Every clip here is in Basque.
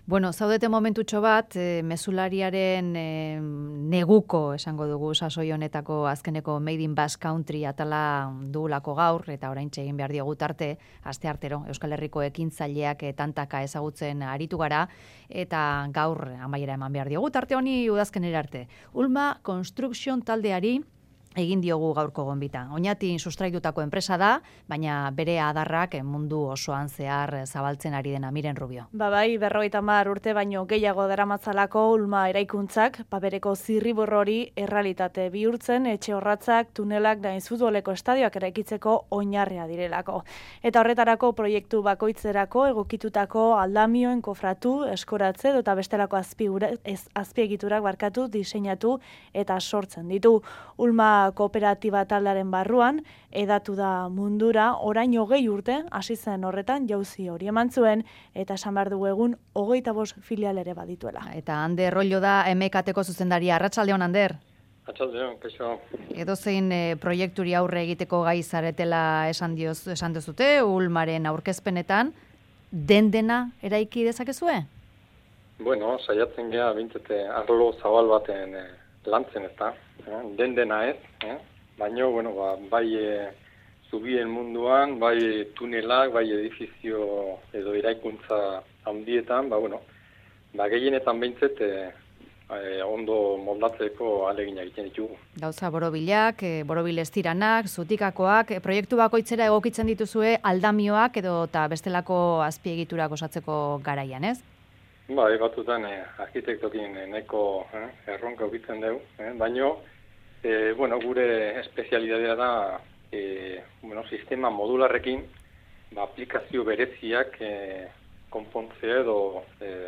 Bueno, zaudete momentutxo bat, mezulariaren neguko, esango dugu, sasoi honetako azkeneko Made in Basque Country atala dugulako gaur, eta oraintxe egin behar diogu tarte, asteartero, Euskal Herriko ekintzaileak tantaka ezagutzen aritu gara, eta gaur amaiera eman behar diogu tarte honi udazkenera arte. Ulma Construction taldeari egin diogu gaurko gonbita. Oñatin sustraitutako enpresa da, baina bere adarrak mundu osoan zehar zabaltzen ari dena. Miren Rubio. Bai, 50 urte baino gehiago daramatzalako Ulma eraikuntzak, papereko zirriborro hori errealitate bihurtzen, etxe horratzak, tunelak da futboleko estadioak eraikitzeko oinarria direlako. Eta horretarako proiektu bakoitzerako egokitutako aldamioen kofratu, eskoratze eta bestelako azpiegiturak barkatu, diseinatu eta sortzen ditu. Ulma kooperatiba taldearen barruan, edatu da mundura, orain 20 urte, hasi zen horretan, jauzi hori eman zuen, eta esan behar dugu egun, 25 filial ere badituela. Eta Ander Rollo da MKTko zuzendaria. Arratsaldeon, Ander. Arratsaldeon, kaixo. Edozein proiekturi aurre egiteko gai zaretela esan duzute, Ulmaren aurkezpenetan, dena eraiki dezakezue? Bueno, saiatzen gea, bintzete, arlo zabal baten lantzen eta, dena ez, baina, bueno, bai zubien munduan, bai tunelak, bai edifizio edo eraikuntza handietan, gehienetan behintzet ondo moldatzeko alegina egiten ditugu. Gauza borobilak, borobil estiranak, zutikakoak, proiektu bakoitzera egokitzen dituzue aldamioak edo eta bestelako azpiegiturak osatzeko garaian, ez? Batutan arkitektokin nahiko erronka ukitzen dugu, baina gure espezialidadea da sistema modularrekin aplikazio bereziak konpontzea edo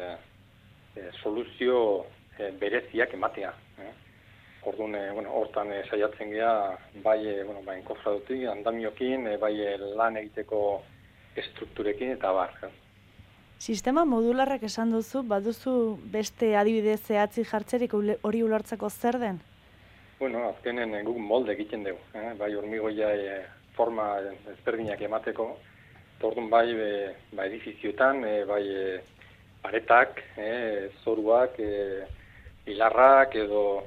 soluzio bereziak ematea. Orduan, hortan saiatzen gea bai enkofradutik, andamiokin, bai lan egiteko estrukturekin eta bar. Sistema modularrak esan duzu, baduzu beste adibide zehatzi jartzerik hori ulertzeko zer den? Azkenen guk molde egiten dugu, bai hormigoia forma ezberdinak emateko, orduan bai edifizioetan, bai paretak, zoruak, pilarrak edo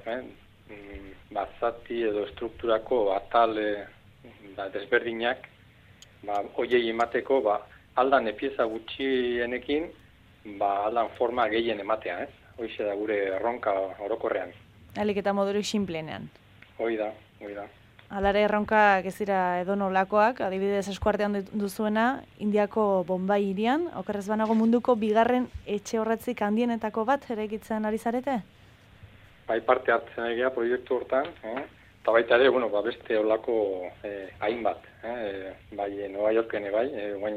zati edo estrukturako atal desberdinak, hoiei emateko, aldan pieza gutxienekin, aldan forma gehien ematea, ez? Hoize da gure erronka orokorrean. Alik eta modurik sinplenean. Hoi da. Alare erronkak ez dira edonolakoak, adibidez eskuartean duzuena, Indiako Bombay hirian, okerrez banago munduko bigarren etxe horretzik handienetako bat eraikitzen ari zarete? Bai, parte hartzen egia proiektu hortan, eta baita ere, beste olako hainbat, bai, Nueva Yorken bai,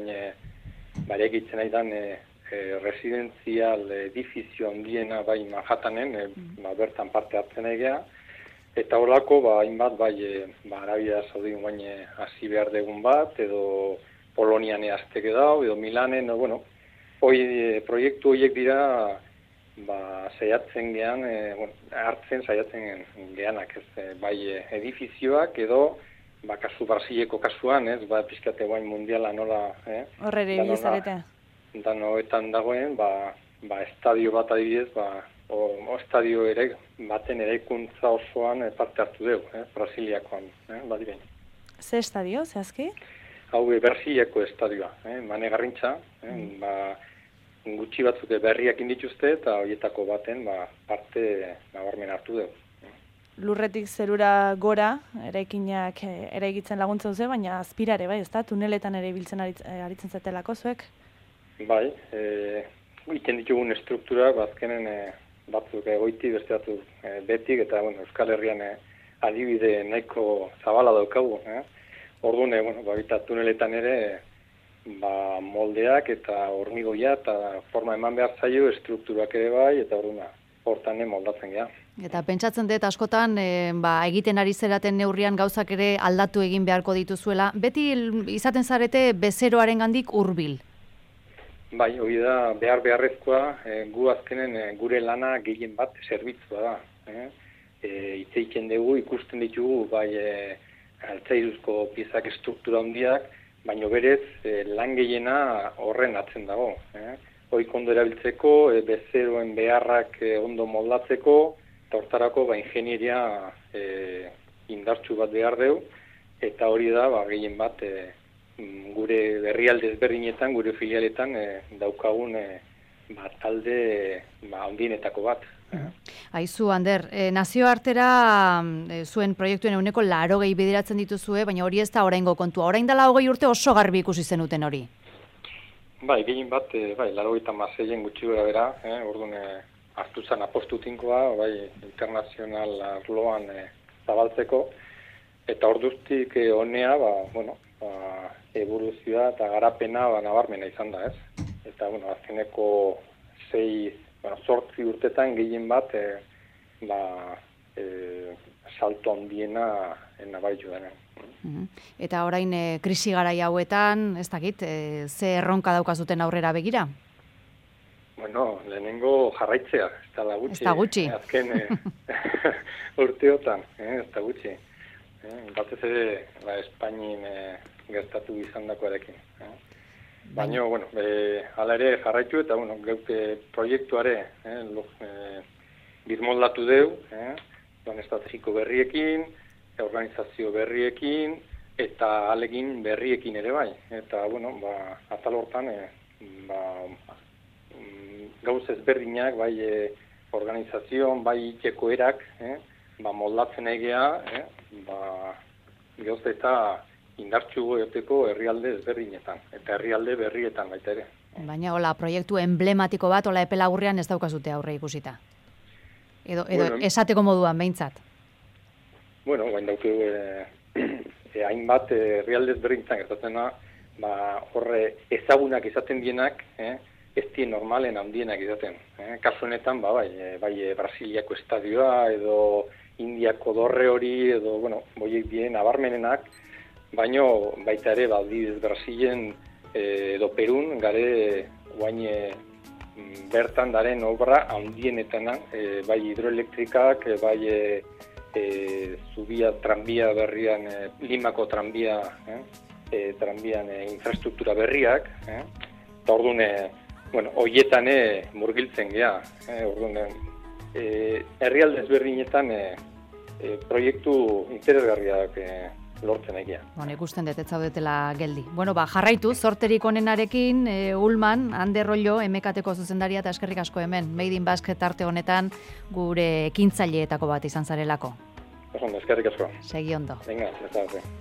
eraikitzen aidan residenzial edifizio handiena bai Manhattanen, bertan parte hartzen egia, eta horako hainbat bai Arabia Saudin guain hasi behar degun bat, edo Polonian azteke dau, edo Milanen, proiektu horiek dira saiatzen gean, saiatzen geanak, bai edifizioak edo kasu Brasileko kasuan, pizkate guain mundiala nola... Horrere ibilizarete. Danoetan dagoen, estadio bat adibidez, estadio baten eraikuntza osoan parte hartu dugu, Brasiliakoan, badiren. Ze estadio, zehazki? Hau Brasiliako estadioa, Mane Garrintza, gutxi batzuk berriak indituzte eta horietako baten parte nabarmen hartu dugu. Lurretik zerura gora, eraikinak eraikitzen laguntzen duzu, baina azpirare, bai, ezta? Tuneletan ere ibiltzen aritzen zetelako zuek? Bai, iten ditugun struktura, azkenen batzuk goiti, beste batzuk betik, eta Euskal Herrian adibide nahiko zabala daukagu. Orduan, baita tuneletan ere moldeak eta hormigoia eta forma eman behar zaio, strukturak ere bai, eta orduan hortan moldatzen geha. Eta pentsatzen dut askotan, egiten ari zeraten neurrian gauzak ere aldatu egin beharko dituzuela, beti izaten zarete bezeroaren gandik hurbil. Bai, hori da beharrezkoa, gu azkenen gure lana gehien bat zerbitzua da. Itzeiten dugu, ikusten ditugu, bai altzairuzko piezak estruktura handiak, baina berez lan gehiena horren atzen dago. oikondo erabiltzeko, bezeroen beharrak ondo moldatzeko, eta hortarako ingenieria indartsu bat behar deu, eta hori da gehien bat gure herrialde ezberdinetan, gure filialetan daukagun talde handienetako bat. Aizu, Ander, nazioartera zuen proiektuen ehuneko 80 bideratzen dituzue, baina hori ez da oraingo kontua. Orain dela 20 urte oso garbi ikusi zenuten hori. Gehien bat, 86 gutxi gora bera, orduan hartu zen apostu tinkoa, internazional arloan zabaltzeko, eta orduztik honea, evoluzioa eta garapena nabarmena izan da, ez? Eta, azkeneko 8 urtetan gehien bat, salto handiena nabaritu denen. Eta orain krisi garai hauetan, ez dakit, ze erronka daukazuten aurrera begira? Lehenengo jarraitzea, ez da gutxi. Azken urteotan, ez da gutxi. Batez ere, Espainin gertatu izan dakoarekin. Baina, hala ere jarraitu eta, geuk proiektuare birmoldatu deu, plan estrategiko berriekin, organizazio berriekin, eta alegin berriekin ere bai. Eta, atal hortan, gauz ezberdinak, bai organizazioan, bai itxeko erak, moldatzen egea, gauz eta indartsu goioteko herrialde ezberdinetan, eta herrialde berrietan baita ere. Baina, hola, proiektu emblematiko bat, hola epelagurrean ez daukazute aurre ikusita. Edo esateko moduan, behintzat. Baina daukegu, hainbat herrialde ezberdinetan gertatzena, horre ezagunak izaten dienak, ez dien normalen handienak izaten. Kasu honetan, bai Brasiliako estadioa, edo Indiako dorre hori, edo, boiek dien abarmenenak, baina baita ere, adibidez Brasilen edo Perun, gare guain bertan daren obra handienetan, bai hidroelektrikak, bai tranbia berrian, Limako tranbian infrastruktura berriak, eta orduan, horietan murgiltzen gea, orduan, herrialde ezberdinetan proiektu interesgarriak lortzen egia. Ikusten dut ez zaudetela geldi. Jarraitu, zorterik onenarekin, Ulman, Ander Rollo, MKTko zuzendaria eta eskerrik asko hemen, Made in Basque tarte honetan gure ekintzaileetako bat izan zarelako. Eskerrik asko. Segi ondo. Venga, ez